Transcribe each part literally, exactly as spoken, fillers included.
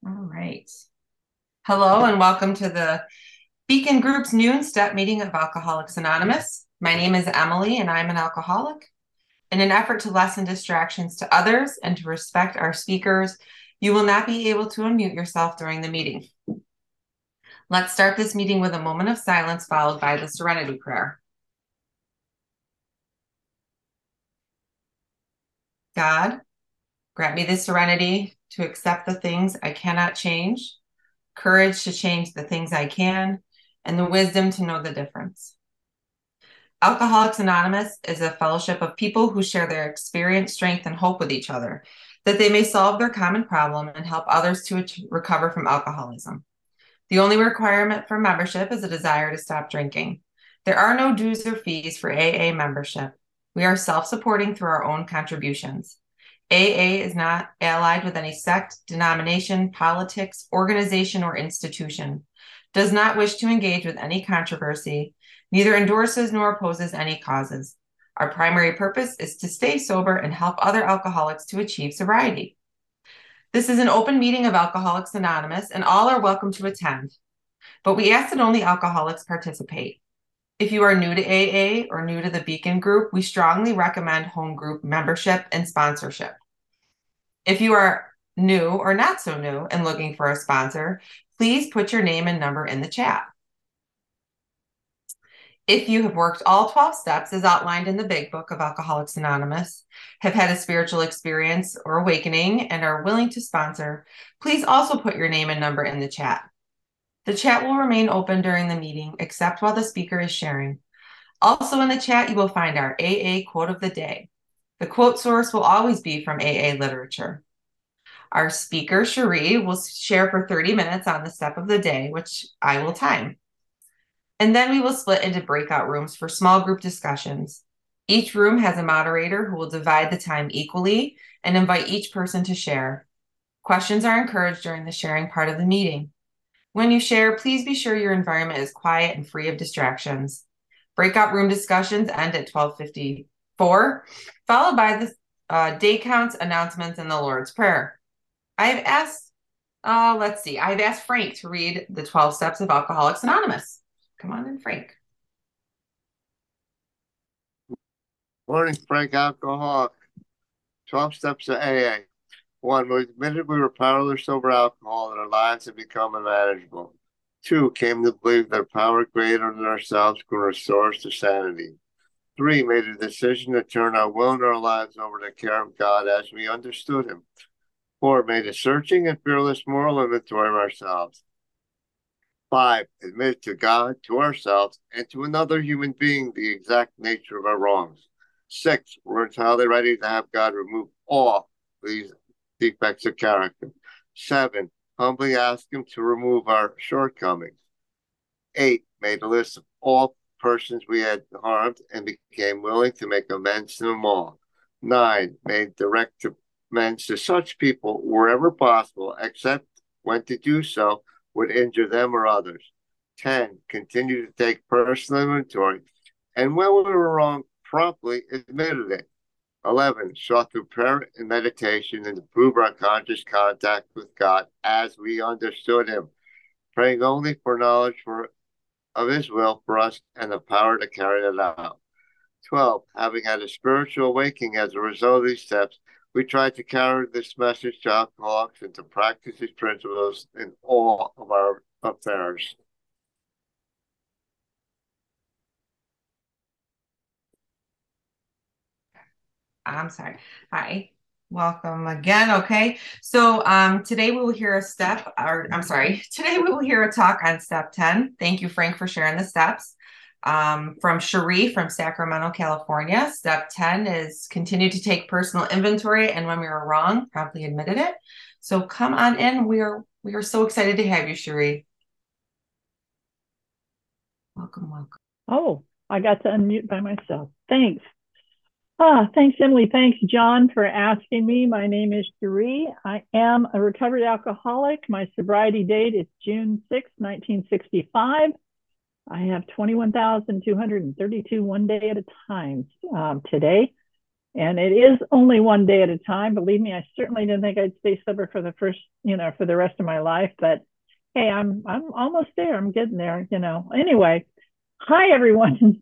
All right. Hello and welcome to the Beacon Group's noon step meeting of Alcoholics Anonymous. My name is Emily and I'm an alcoholic. In an effort to lessen distractions to others and to respect our speakers, you will not be able to unmute yourself during the meeting. Let's start this meeting with a moment of silence followed by the Serenity Prayer. God, grant me the serenity to accept the things I cannot change, courage to change the things I can, and the wisdom to know the difference. Alcoholics Anonymous is a fellowship of people who share their experience, strength, and hope with each other, that they may solve their common problem and help others to recover from alcoholism. The only requirement for membership is a desire to stop drinking. There are no dues or fees for A A membership. We are self-supporting through our own contributions. A A is not allied with any sect, denomination, politics, organization, or institution, does not wish to engage with any controversy, neither endorses nor opposes any causes. Our primary purpose is to stay sober and help other alcoholics to achieve sobriety. This is an open meeting of Alcoholics Anonymous, and all are welcome to attend, but we ask that only alcoholics participate. If you are new to A A or new to the Beacon Group, we strongly recommend home group membership and sponsorship. If you are new or not so new and looking for a sponsor, please put your name and number in the chat. If you have worked all twelve steps as outlined in the Big Book of Alcoholics Anonymous, have had a spiritual experience or awakening, and are willing to sponsor, please also put your name and number in the chat. The chat will remain open during the meeting, except while the speaker is sharing. Also in the chat, you will find our A A quote of the day. The quote source will always be from A A literature. Our speaker, Cherie, will share for thirty minutes on the step of the day, which I will time. And then we will split into breakout rooms for small group discussions. Each room has a moderator who will divide the time equally and invite each person to share. Questions are encouraged during the sharing part of the meeting. When you share, please be sure your environment is quiet and free of distractions. Breakout room discussions end at twelve fifty-four, followed by the uh, day counts, announcements, and the Lord's Prayer. I've asked, uh, let's see, I've asked Frank to read the twelve steps of Alcoholics Anonymous. Come on in, Frank. Morning, Frank Alcoholic. twelve steps of A A. One, we admitted we were powerless over alcohol and our lives had become unmanageable. Two, came to believe that a power greater than ourselves could restore us to sanity. Three, made a decision to turn our will and our lives over to the care of God as we understood Him. Four, made a searching and fearless moral inventory of ourselves. Five, admitted to God, to ourselves, and to another human being the exact nature of our wrongs. Six, we're entirely ready to have God remove all these defects of character. Seven, humbly ask Him to remove our shortcomings. Eight, made a list of all persons we had harmed and became willing to make amends to them all. Nine, made direct amends to such people wherever possible, except when to do so would injure them or others. ten, continue to take personal inventory, and when we were wrong, promptly admitted it. eleven, sought through prayer and meditation and improve our conscious contact with God as we understood Him, praying only for knowledge for, of His will for us and the power to carry it out. twelve, having had a spiritual awakening as a result of these steps, we tried to carry this message to alcoholics and to practice these principles in all of our affairs. I'm sorry. Hi. Welcome again. Okay. So um, today we will hear a step, or I'm sorry, today we will hear a talk on step ten. Thank you, Frank, for sharing the steps. Um, from Cherie from Sacramento, California. Step ten is continue to take personal inventory, and when we were wrong, promptly admitted it. So come on in. We are we are so excited to have you, Cherie. Welcome, welcome. Oh, I got to unmute by myself. Thanks. Ah, thanks, Emily. Thanks, John, for asking me. My name is Cherie. I am a recovered alcoholic. My sobriety date is June sixth, nineteen sixty-five. I have twenty-one thousand two hundred thirty-two one day at a time um, today. And it is only one day at a time. Believe me, I certainly didn't think I'd stay sober for the first, you know, for the rest of my life. But hey, I'm I'm almost there. I'm getting there, you know. Anyway, hi everyone.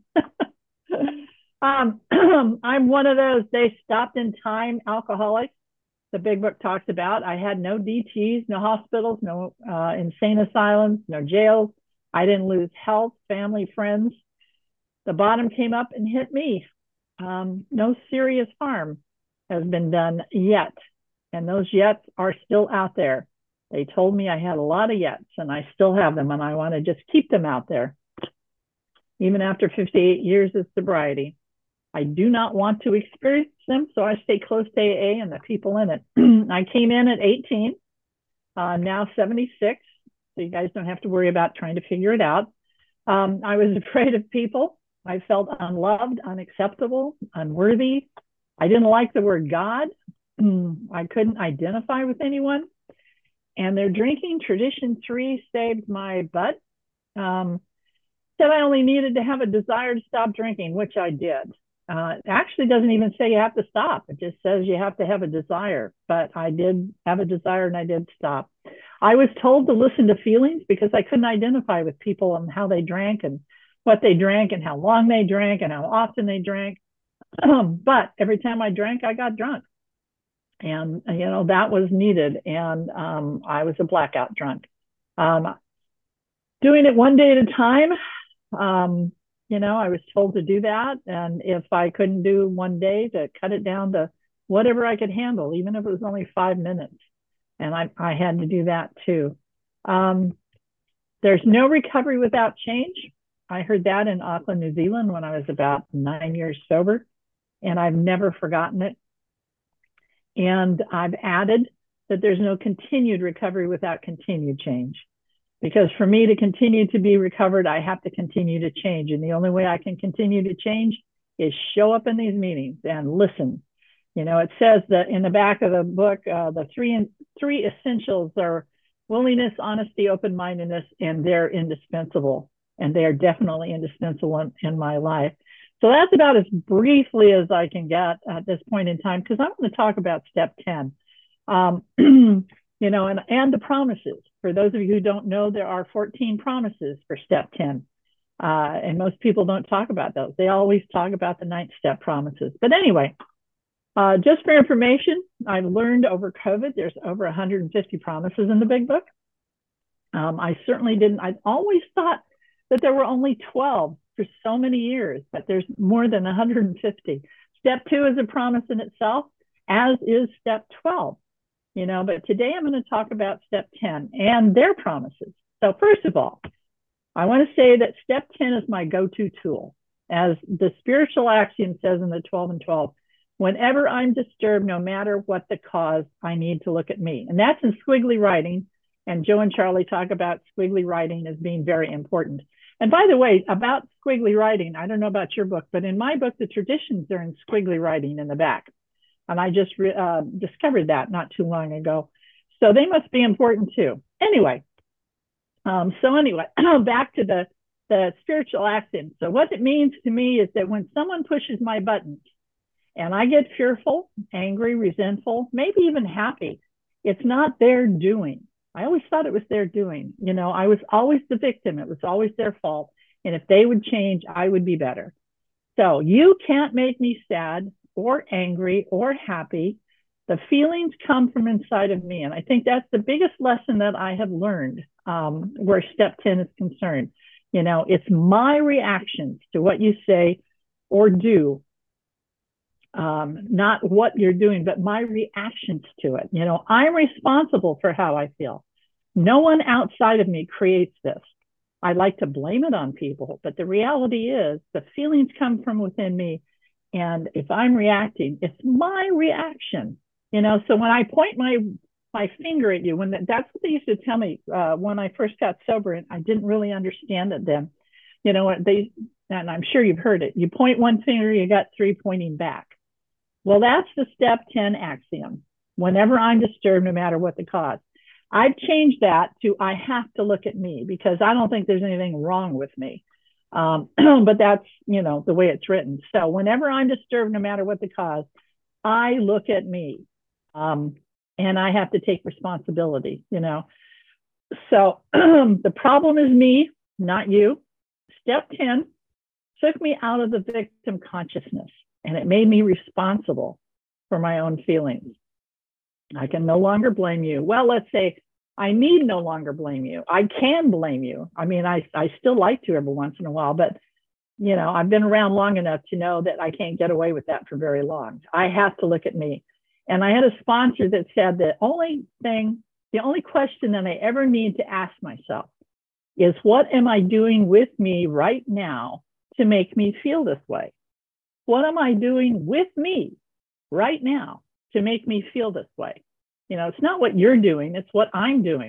um, I'm one of those they stopped in time alcoholics the big book talks about. I had no D Ts, no hospitals, no uh, insane asylums, no jails. I didn't lose health, family, friends. The bottom came up and hit me. Um, no serious harm has been done yet. And those yets are still out there. They told me I had a lot of yets, and I still have them, and I want to just keep them out there. Even after fifty-eight years of sobriety, I do not want to experience them, so I stay close to A A and the people in it. I came in at eighteen, uh, now seventy-six, so you guys don't have to worry about trying to figure it out. Um, I was afraid of people. I felt unloved, unacceptable, unworthy. I didn't like the word God. I couldn't identify with anyone. And their drinking tradition three saved my butt. Um, said I only needed to have a desire to stop drinking, which I did. Uh, it actually doesn't even say you have to stop. It just says you have to have a desire. But I did have a desire and I did stop. I was told to listen to feelings because I couldn't identify with people and how they drank and what they drank and how long they drank and how often they drank. But every time I drank, I got drunk. And, you know, that was needed. And um, I was a blackout drunk. Um, doing it one day at a time, um, you know, I was told to do that. And if I couldn't do one day, to cut it down to whatever I could handle, even if it was only five minutes. And I, I had to do that too. Um, there's no recovery without change. I heard that in Auckland, New Zealand, when I was about nine years sober, and I've never forgotten it. And I've added that there's no continued recovery without continued change. Because for me to continue to be recovered, I have to continue to change. And the only way I can continue to change is show up in these meetings and listen. You know, it says that in the back of the book, uh, the three three essentials are willingness, honesty, open-mindedness, and they're indispensable. And they are definitely indispensable in, in my life. So that's about as briefly as I can get at this point in time, because I'm going to talk about step ten. Um, you know, and, and the promises. For those of you who don't know, there are fourteen promises for step ten. Uh, and most people don't talk about those. They always talk about the ninth step promises. But anyway, uh, just for information, I've learned over COVID, there's over one hundred fifty promises in the big book. Um, I certainly didn't, I always thought that there were only twelve for so many years, but there's more than one hundred fifty. Step two is a promise in itself, as is step twelve. You know, but today I'm going to talk about step ten and their promises. So first of all, I want to say that step ten is my go-to tool. As the spiritual axiom says in the twelve and twelve, whenever I'm disturbed, no matter what the cause, I need to look at me. And that's in squiggly writing. And Joe and Charlie talk about squiggly writing as being very important. And by the way, about squiggly writing, I don't know about your book, but in my book, the traditions are in squiggly writing in the back. And I just uh, discovered that not too long ago. So they must be important too. Anyway, um, so anyway, back to the, the spiritual axiom. So what it means to me is that when someone pushes my buttons and I get fearful, angry, resentful, maybe even happy, it's not their doing. I always thought it was their doing. You know, I was always the victim. It was always their fault. And if they would change, I would be better. So you can't make me sad or angry or happy. The feelings come from inside of me. And I think that's the biggest lesson that I have learned um, where step ten is concerned. You know, it's my reactions to what you say or do, um, not what you're doing, but my reactions to it. You know, I'm responsible for how I feel. No one outside of me creates this. I like to blame it on people, but the reality is the feelings come from within me. And if I'm reacting, it's my reaction, you know. So when I point my my finger at you, when the, that's what they used to tell me uh, when I first got sober, and I didn't really understand it then, you know. They, and I'm sure you've heard it. You point one finger, you got three pointing back. Well, that's the step ten axiom. Whenever I'm disturbed, no matter what the cause, I've changed that to I have to look at me because I don't think there's anything wrong with me. Um, but that's, you know, the way it's written. So whenever I'm disturbed, no matter what the cause, I look at me, um, and I have to take responsibility, you know. So the problem is me, not you. Step ten took me out of the victim consciousness, and it made me responsible for my own feelings. I can no longer blame you. Well, let's say I need no longer blame you. I can blame you. I mean, I, I still like to every once in a while, but you know, I've been around long enough to know that I can't get away with that for very long. I have to look at me. And I had a sponsor that said the only thing, the only question that I ever need to ask myself is, what am I doing with me right now to make me feel this way? What am I doing with me right now to make me feel this way? You know, it's not what you're doing, it's what I'm doing.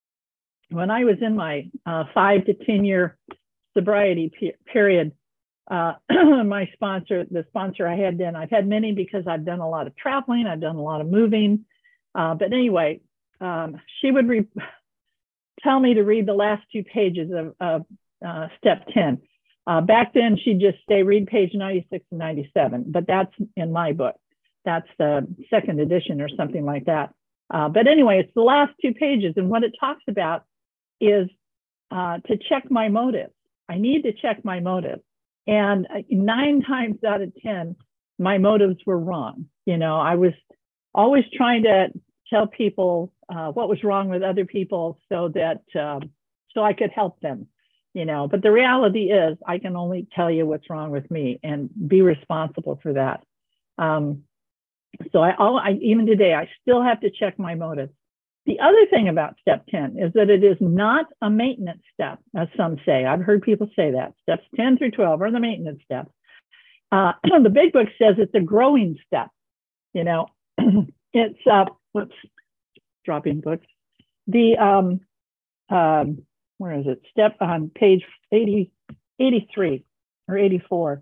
When I was in my uh, five to ten year sobriety pe period, uh, my sponsor, the sponsor I had then, I've had many because I've done a lot of traveling, I've done a lot of moving. Uh, but anyway, um, she would re tell me to read the last two pages of, of uh, step ten. Uh, back then, she'd just say, read page ninety-six and ninety-seven, but that's in my book. That's the second edition or something like that. Uh, but anyway, it's the last two pages. And what it talks about is uh, to check my motive. I need to check my motive. And nine times out of ten, my motives were wrong. You know, I was always trying to tell people uh, what was wrong with other people so that, um, so I could help them, you know. But the reality is I can only tell you what's wrong with me and be responsible for that. Um, so I, all, I, even today, I still have to check my motives. The other thing about step ten is that it is not a maintenance step, as some say. I've heard people say that. Steps ten through twelve are the maintenance steps. Uh, the big book says it's a growing step. You know, it's, uh, whoops, dropping books. The, um, um, where is it? Step on page eighty, eighty-three or eighty-four.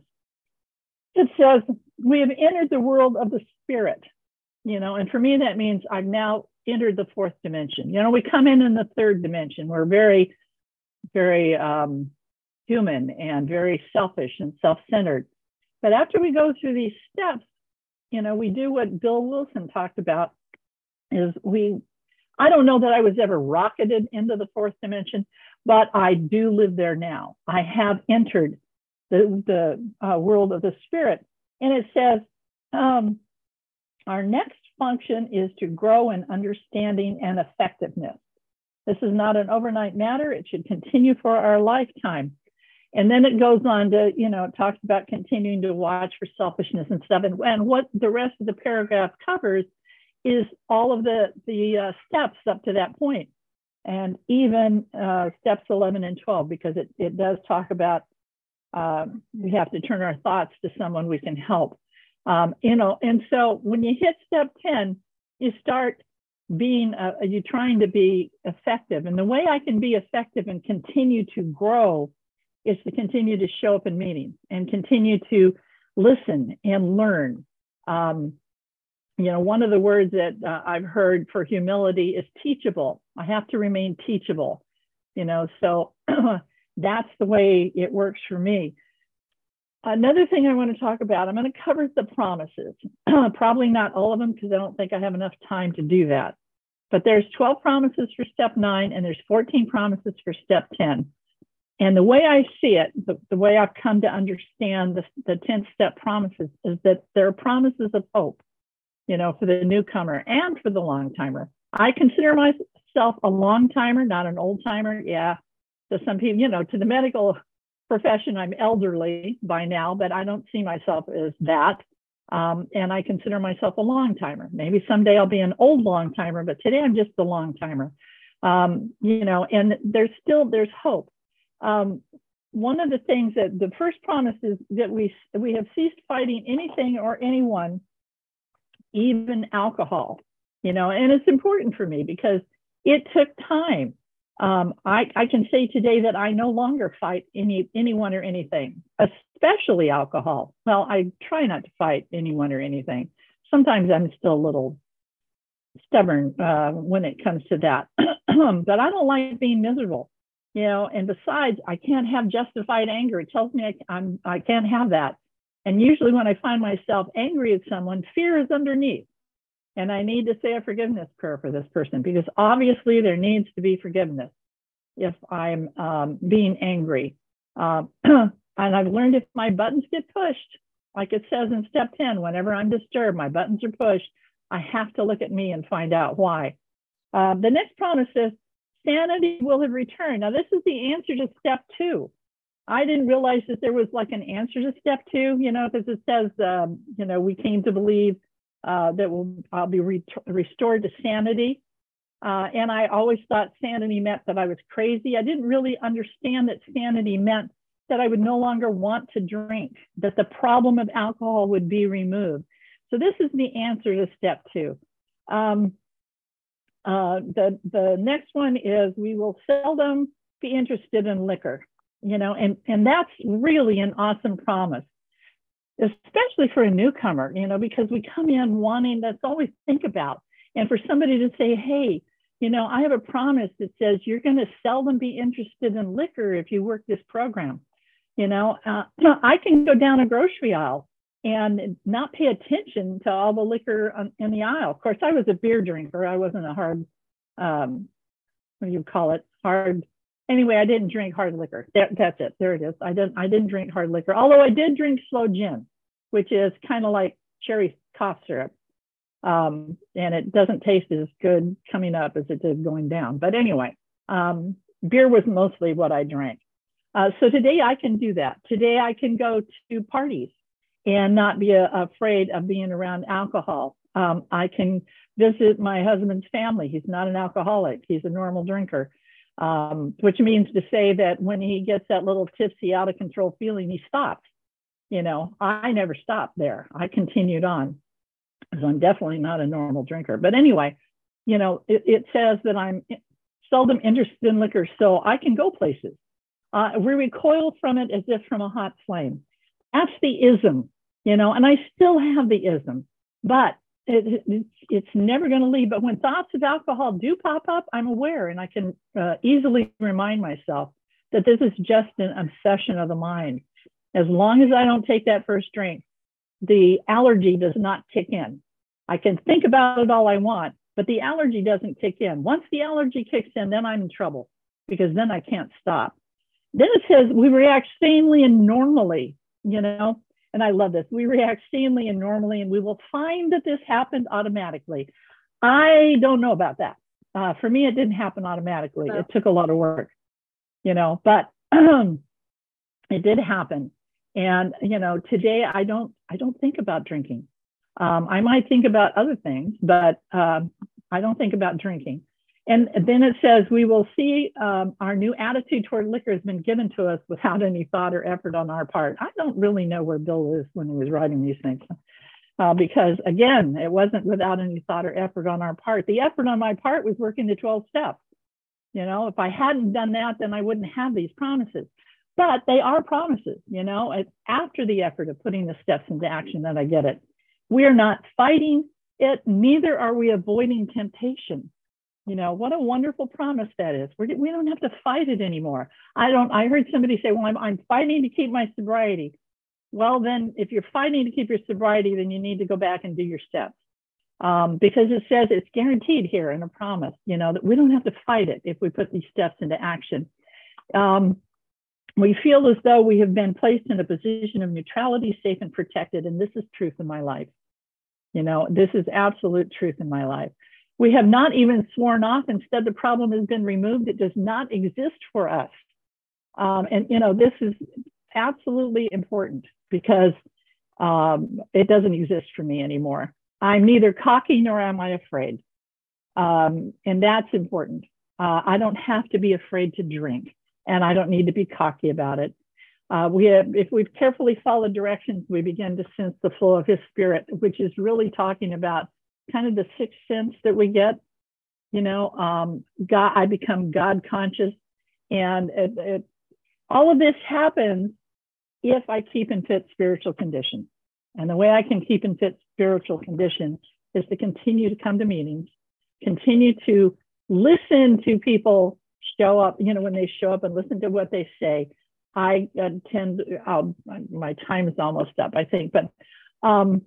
It says, we have entered the world of the spirit, you know, and for me, that means I've now entered the fourth dimension. You know, we come in in the third dimension. We're very, very um, human and very selfish and self-centered. But after we go through these steps, you know, we do what Bill Wilson talked about is we, I don't know that I was ever rocketed into the fourth dimension, but I do live there now. I have entered the, the uh, world of the spirit. And it says, um, our next function is to grow in understanding and effectiveness. This is not an overnight matter. It should continue for our lifetime. And then it goes on to, you know, it talks about continuing to watch for selfishness and stuff. And, and what the rest of the paragraph covers is all of the, the uh, steps up to that point. And even uh, steps eleven and twelve, because it, it does talk about uh, we have to turn our thoughts to someone we can help. Um, you know, and so when you hit step ten, you start being, uh, you're trying to be effective. And the way I can be effective and continue to grow is to continue to show up in meetings and continue to listen and learn. Um, you know, one of the words that uh, I've heard for humility is teachable. I have to remain teachable, you know, so that's the way it works for me. Another thing I want to talk about, I'm going to cover the promises. Probably not all of them because I don't think I have enough time to do that. But there's twelve promises for step nine and there's fourteen promises for step ten. And the way I see it, the, the way I've come to understand the, the tenth step promises is that there are promises of hope, you know, for the newcomer and for the long timer. I consider myself a long timer, not an old timer. Yeah, to some people, you know, to the medical profession, I'm elderly by now, but I don't see myself as that. Um, and I consider myself a long timer. Maybe someday I'll be an old long timer, but today I'm just a long timer. Um, you know, and there's still, there's hope. Um, one of the things that the first promise is that we, we have ceased fighting anything or anyone, even alcohol, you know, and it's important for me because it took time. Um, I, I can say today that I no longer fight any anyone or anything, especially alcohol. Well, I try not to fight anyone or anything. Sometimes I'm still a little stubborn uh, when it comes to that, but I don't like being miserable, you know. And besides, I can't have justified anger. It tells me I, I'm I can't have that. And usually when I find myself angry at someone, fear is underneath. And I need to say a forgiveness prayer for this person, because obviously there needs to be forgiveness if I'm um, being angry. Uh, and I've learned if my buttons get pushed, like it says in step ten, whenever I'm disturbed, my buttons are pushed, I have to look at me and find out why. Uh, the next promise says, sanity will have returned. Now, this is the answer to step two. I didn't realize that there was like an answer to step two, you know, because it says, um, you know, we came to believe uh, that we'll, I'll be re restored to sanity. Uh, and I always thought sanity meant that I was crazy. I didn't really understand that sanity meant that I would no longer want to drink, that the problem of alcohol would be removed. So this is the answer to step two. Um, uh, the, the next one is we will seldom be interested in liquor, you know, and, and that's really an awesome promise, especially for a newcomer, you know, because we come in wanting, that's all we think about. And for somebody to say, hey, you know, I have a promise that says you're going to seldom be interested in liquor if you work this program. You know, uh, I can go down a grocery aisle and not pay attention to all the liquor on, in the aisle. Of course, I was a beer drinker. I wasn't a hard, um, what do you call it? Hard. Anyway, I didn't drink hard liquor. That, that's it. There it is. I didn't. I didn't drink hard liquor. Although I did drink slow gin, which is kind of like cherry cough syrup. Um, and it doesn't taste as good coming up as it did going down. But anyway, um, beer was mostly what I drank. Uh, so today I can do that. Today I can go to parties and not be a, afraid of being around alcohol. Um, I can visit my husband's family. He's not an alcoholic. He's a normal drinker, um, which means to say that when he gets that little tipsy, out of control feeling, he stops. You know, I never stopped there. I continued on. So I'm definitely not a normal drinker. But anyway, you know, it, it says that I'm seldom interested in liquor, so I can go places. Uh, we recoil from it as if from a hot flame. That's the ism, you know, and I still have the ism, but it, it, it's never going to leave. But when thoughts of alcohol do pop up, I'm aware, and I can uh, easily remind myself that this is just an obsession of the mind. As long as I don't take that first drink, the allergy does not kick in. I can think about it all I want, but the allergy doesn't kick in. Once the allergy kicks in, then I'm in trouble, because then I can't stop. Then it says we react sanely and normally, you know, and I love this. We react sanely and normally, and we will find that this happened automatically. I don't know about that. Uh, for me, it didn't happen automatically. It took a lot of work, you know, but um, it did happen. And, you know, today I don't, I don't think about drinking. Um, I might think about other things, but um, I don't think about drinking. And then it says, we will see um, our new attitude toward liquor has been given to us without any thought or effort on our part. I don't really know where Bill is when he was writing these things, uh, because again, it wasn't without any thought or effort on our part. The effort on my part was working the twelve steps. You know, if I hadn't done that, then I wouldn't have these promises. But they are promises, you know, it's after the effort of putting the steps into action that I get it. We are not fighting it, neither are we avoiding temptation. You know, what a wonderful promise that is. We're, we don't have to fight it anymore. I don't, I heard somebody say, well, I'm, I'm fighting to keep my sobriety. Well, then if you're fighting to keep your sobriety, then you need to go back and do your steps. Um, because it says it's guaranteed here in a promise, you know, that we don't have to fight it if we put these steps into action. Um, we feel as though we have been placed in a position of neutrality, safe and protected. And this is truth in my life. You know, this is absolute truth in my life. We have not even sworn off. Instead, the problem has been removed. It does not exist for us. Um, and, you know, this is absolutely important because um, it doesn't exist for me anymore. I'm neither cocky nor am I afraid. Um, and that's important. Uh, I don't have to be afraid to drink, and I don't need to be cocky about it. Uh, we have, if we've carefully followed directions, we begin to sense the flow of his spirit, which is really talking about kind of the sixth sense that we get. You know, um, God, I become God conscious, and it, it, all of this happens if I keep in fit spiritual condition. And the way I can keep in fit spiritual condition is to continue to come to meetings, continue to listen to people show up, you know, when they show up and listen to what they say. I attend, I'll, my time is almost up, I think, but um,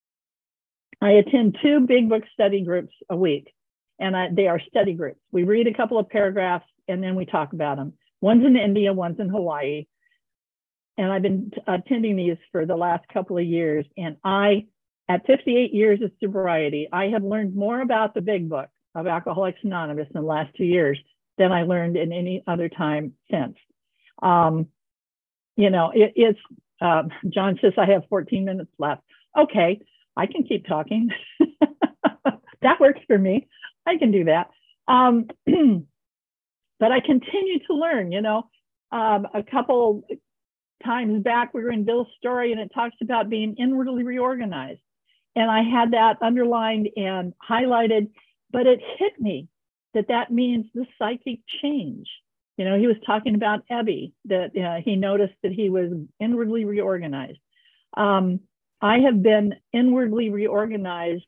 I attend two big book study groups a week, and I, they are study groups. We read a couple of paragraphs and then we talk about them. One's in India, one's in Hawaii. And I've been attending these for the last couple of years. And I, at fifty-eight years of sobriety, I have learned more about the big book of Alcoholics Anonymous in the last two years than I learned in any other time since. Um, you know, it, it's, uh, John says I have fourteen minutes left. Okay, I can keep talking. That works for me. I can do that. Um, but I continue to learn, you know, um, a couple times back, we were in Bill's story and it talks about being inwardly reorganized. And I had that underlined and highlighted, but it hit me that that means the psychic change. You know, he was talking about Ebby, that uh, he noticed that he was inwardly reorganized. Um, I have been inwardly reorganized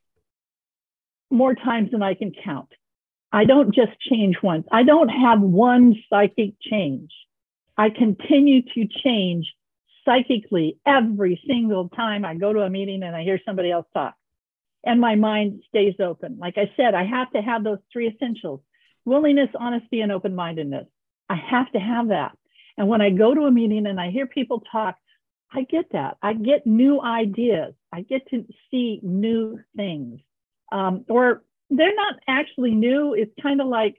more times than I can count. I don't just change once. I don't have one psychic change. I continue to change psychically every single time I go to a meeting and I hear somebody else talk. And my mind stays open. Like I said, I have to have those three essentials: willingness, honesty, and open-mindedness. I have to have that. And when I go to a meeting and I hear people talk, I get that. I get new ideas. I get to see new things. Um, or they're not actually new. It's kind of like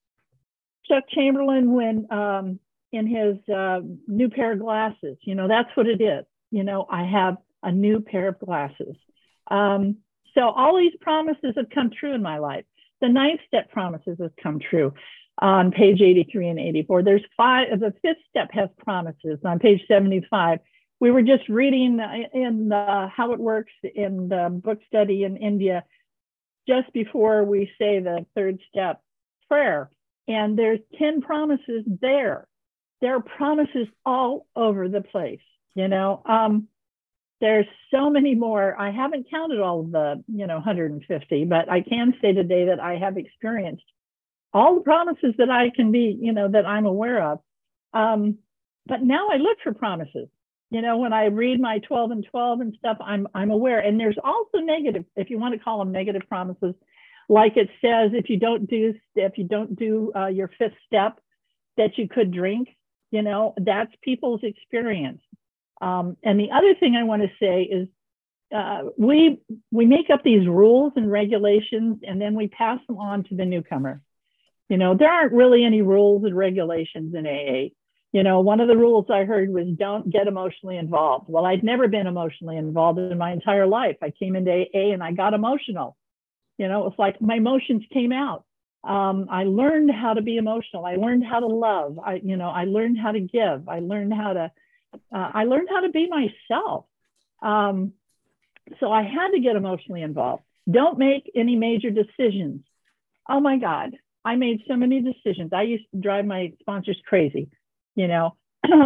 Chuck Chamberlain when um, in his uh, new pair of glasses, you know, that's what it is. You know, I have a new pair of glasses. Um, so all these promises have come true in my life. The ninth step promises have come true on page eighty-three and eighty-four. There's five, the fifth step has promises on page seventy-five. We were just reading in the, how it works in the book study in India, just before we say the third step, prayer. And there's ten promises there. There are promises all over the place, you know. Um, there's so many more. I haven't counted all of the, you know, one hundred fifty, but I can say today that I have experienced all the promises that I can be, you know, that I'm aware of. Um, but now I look for promises. You know, when I read my twelve and twelve and stuff, I'm I'm aware. And there's also negative, if you want to call them negative promises, like it says, if you don't do if you don't do uh, your fifth step, that you could drink. You know, that's people's experience. Um, and the other thing I want to say is uh, we we make up these rules and regulations, and then we pass them on to the newcomer. You know, there aren't really any rules and regulations in A A. You know, one of the rules I heard was don't get emotionally involved. Well, I'd never been emotionally involved in my entire life. I came into A A and I got emotional. You know, it's like my emotions came out. Um, I learned how to be emotional. I learned how to love. I, you know, I learned how to give. I learned how to, uh, I learned how to be myself. Um, so I had to get emotionally involved. Don't make any major decisions. Oh my God, I made so many decisions. I used to drive my sponsors crazy. You know,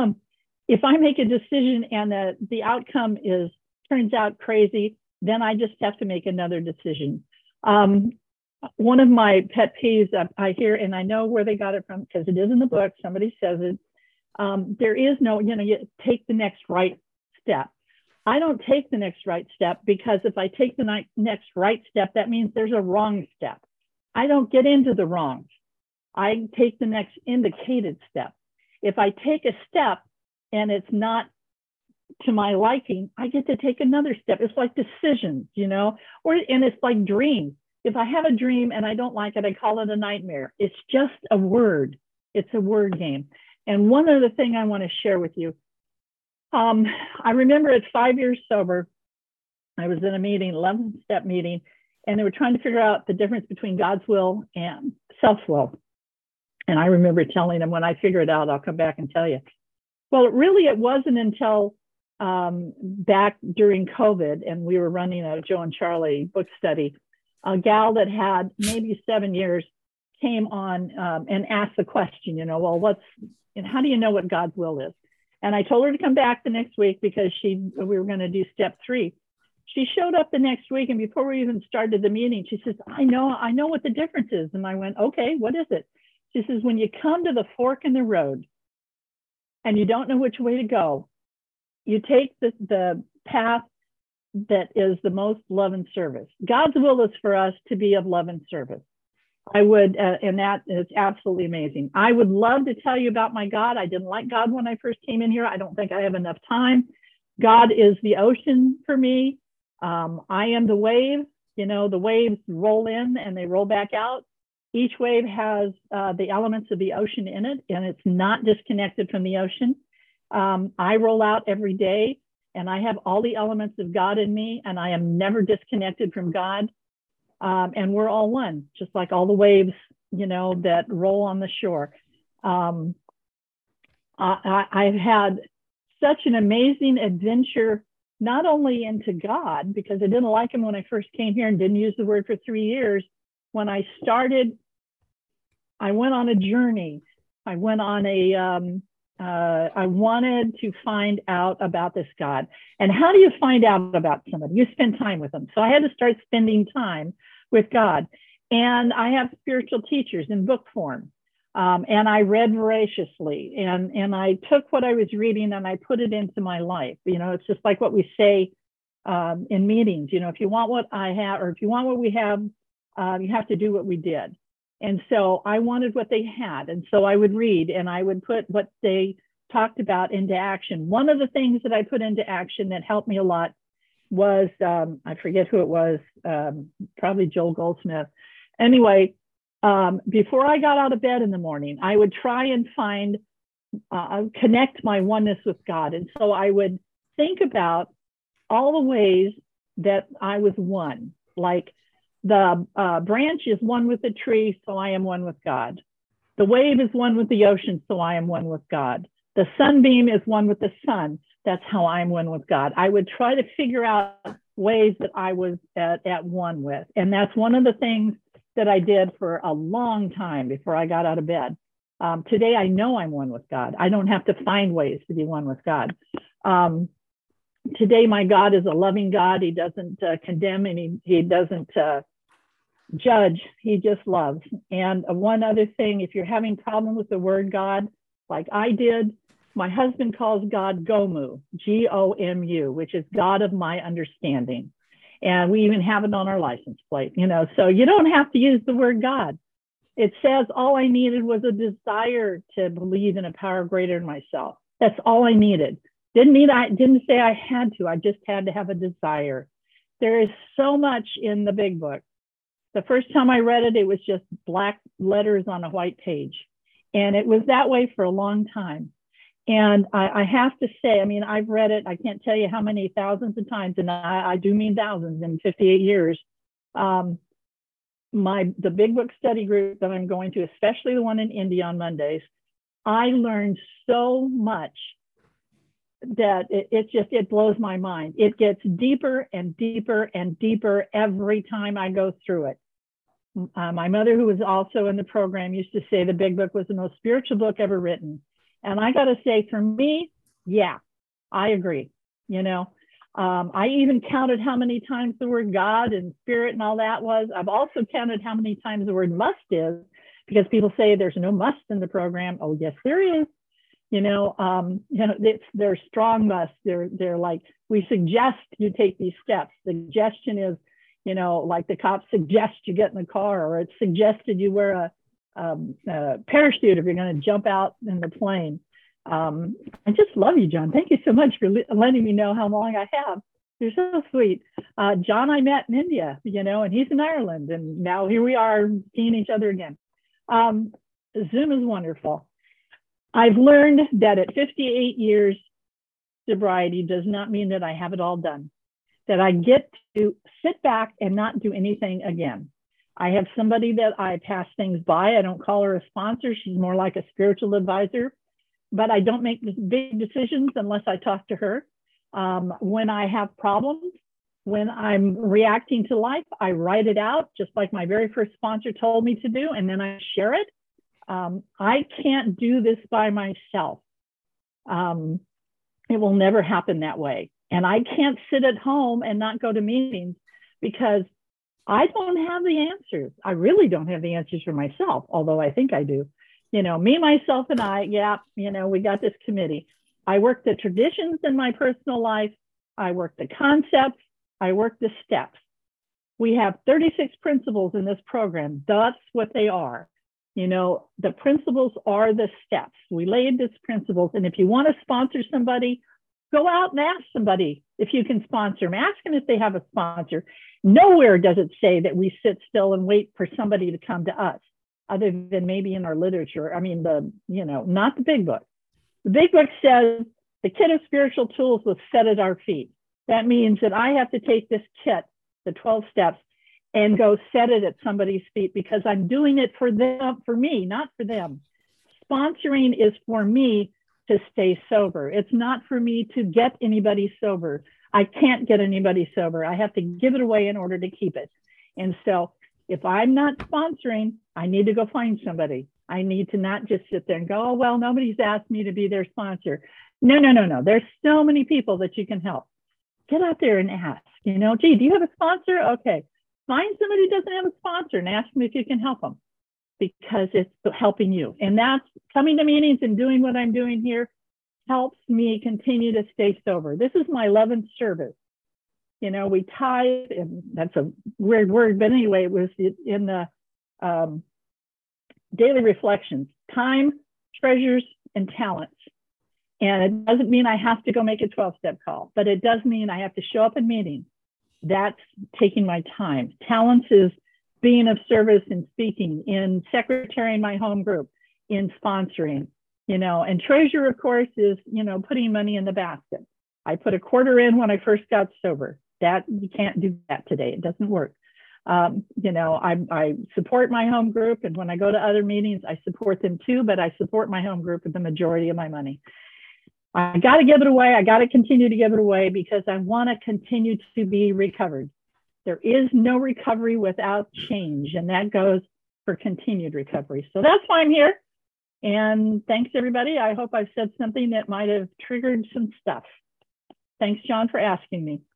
if I make a decision and the, the outcome is turns out crazy, then I just have to make another decision. Um, one of my pet peeves that I hear, and I know where they got it from because it is in the book, somebody says it, um, there is no, you know, you take the next right step. I don't take the next right step because if I take the next right step, that means there's a wrong step. I don't get into the wrongs. I take the next indicated step. If I take a step and it's not to my liking, I get to take another step. It's like decisions, you know, or and it's like dreams. If I have a dream and I don't like it, I call it a nightmare. It's just a word. It's a word game. And one other thing I want to share with you. Um, I remember at five years sober, I was in a meeting, eleventh step meeting, and they were trying to figure out the difference between God's will and self-will. And I remember telling them, when I figure it out, I'll come back and tell you. Well, it really, it wasn't until um, back during COVID, and we were running a Joe and Charlie book study, a gal that had maybe seven years came on um, and asked the question, you know, well, what's, and how do you know what God's will is? And I told her to come back the next week because she, we were going to do step three. She showed up the next week, and before we even started the meeting, she says, I know, I know what the difference is. And I went, okay, what is it? She says, when you come to the fork in the road, and you don't know which way to go, you take the, the path that is the most love and service. God's will is for us to be of love and service. I would, uh, and that is absolutely amazing. I would love to tell you about my God. I didn't like God when I first came in here. I don't think I have enough time. God is the ocean for me. Um, I am the wave. You know, the waves roll in and they roll back out. Each wave has uh, the elements of the ocean in it, and it's not disconnected from the ocean. Um, I roll out every day, and I have all the elements of God in me, and I am never disconnected from God. Um, and we're all one, just like all the waves, you know, that roll on the shore. Um, I, I've had such an amazing adventure, not only into God, because I didn't like him when I first came here and didn't use the word for three years. When I started, I went on a journey. I went on a, um, uh, I wanted to find out about this God. And how do you find out about somebody? You spend time with them. So I had to start spending time with God. And I have spiritual teachers in book form. Um, and I read voraciously, and, and I took what I was reading and I put it into my life. You know, it's just like what we say um, in meetings. You know, if you want what I have, or if you want what we have, uh, you have to do what we did. And so I wanted what they had. And so I would read and I would put what they talked about into action. One of the things that I put into action that helped me a lot was, um, I forget who it was, um, probably Joel Goldsmith. Anyway, um, before I got out of bed in the morning, I would try and find, uh, connect my oneness with God. And so I would think about all the ways that I was one, like the uh, branch is one with the tree, so I am one with God. The wave is one with the ocean, so I am one with God. The sunbeam is one with the sun. That's how I'm one with God. I would try to figure out ways that I was at, at one with. And that's one of the things that I did for a long time before I got out of bed. Um, today, I know I'm one with God. I don't have to find ways to be one with God. Um, today, my God is a loving God. He doesn't uh, condemn and he, he doesn't uh, judge. He just loves. And uh, one other thing, if you're having problem with the word God, like I did, my husband calls God Gomu, G O M U, which is God of my understanding. And we even have it on our license plate, you know, so you don't have to use the word God. It says all I needed was a desire to believe in a power greater than myself. That's all I needed. Didn't need, I didn't say I had to, I just had to have a desire. There is so much in the big book. The first time I read it, it was just black letters on a white page. And it was that way for a long time. And I, I have to say, I mean, I've read it, I can't tell you how many thousands of times, and I, I do mean thousands in fifty-eight years. Um, my the big book study group that I'm going to, especially the one in India on Mondays, I learned so much that it, it just, it blows my mind. It gets deeper and deeper and deeper every time I go through it. Uh, my mother, who was also in the program, used to say the big book was the most spiritual book ever written. And I got to say, for me, yeah, I agree. You know, um, I even counted how many times the word God and spirit and all that was. I've also counted how many times the word must is, because people say there's no must in the program. Oh, yes, there is. You know, um, you know, it's, they're strong must. They're, they're like, we suggest you take these steps. Suggestion is, you know, like the cops suggest you get in the car, or it's suggested you wear a, um, a parachute if you're going to jump out in the plane. Um, I just love you, John. Thank you so much for letting me know how long I have. You're so sweet. Uh, John, I met in India, you know, and he's in Ireland. And now here we are seeing each other again. Um, Zoom is wonderful. I've learned that at fifty-eight years, sobriety does not mean that I have it all done, that I get to sit back and not do anything again. I have somebody that I pass things by. I don't call her a sponsor. She's more like a spiritual advisor, but I don't make big decisions unless I talk to her. Um, when I have problems, when I'm reacting to life, I write it out, just like my very first sponsor told me to do, and then I share it. Um, I can't do this by myself. Um, it will never happen that way. And I can't sit at home and not go to meetings, because I don't have the answers. I really don't have the answers for myself, although I think I do. You know, me, myself, and I, yeah, you know, we got this committee. I work the traditions in my personal life. I work the concepts. I work the steps. We have thirty-six principles in this program. That's what they are. You know, the principles are the steps. We laid these principles. And if you want to sponsor somebody, go out and ask somebody if you can sponsor them. Ask them if they have a sponsor. Nowhere does it say that we sit still and wait for somebody to come to us, other than maybe in our literature. I mean, the, you know, not the big book. The big book says the kit of spiritual tools was set at our feet. That means that I have to take this kit, the twelve steps, and go set it at somebody's feet because I'm doing it for them, for me, not for them. Sponsoring is for me to stay sober. It's not for me to get anybody sober. I can't get anybody sober. I have to give it away in order to keep it. And so if I'm not sponsoring, I need to go find somebody. I need to not just sit there and go, oh, well, nobody's asked me to be their sponsor. No, no, no, no. There's so many people that you can help. Get out there and ask, you know, gee, do you have a sponsor? Okay. Find somebody who doesn't have a sponsor and ask them if you can help them, because it's helping you. And that's coming to meetings and doing what I'm doing here helps me continue to stay sober. This is my eleventh service. You know, we tithe, and that's a weird word, but anyway, it was in the um, daily reflections, time, treasures, and talents. And it doesn't mean I have to go make a twelve-step call, but it does mean I have to show up in meetings. That's taking my time. Talents is being of service in speaking, in secretarying my home group, in sponsoring, you know, and treasure, of course, is, you know, putting money in the basket. I put a quarter in when I first got sober. That, you can't do that today. It doesn't work. Um, you know, I, I support my home group, and when I go to other meetings, I support them too, but I support my home group with the majority of my money. I got to give it away. I got to continue to give it away because I want to continue to be recovered. There is no recovery without change, and that goes for continued recovery. So that's why I'm here. And thanks, everybody. I hope I've said something that might have triggered some stuff. Thanks, John, for asking me.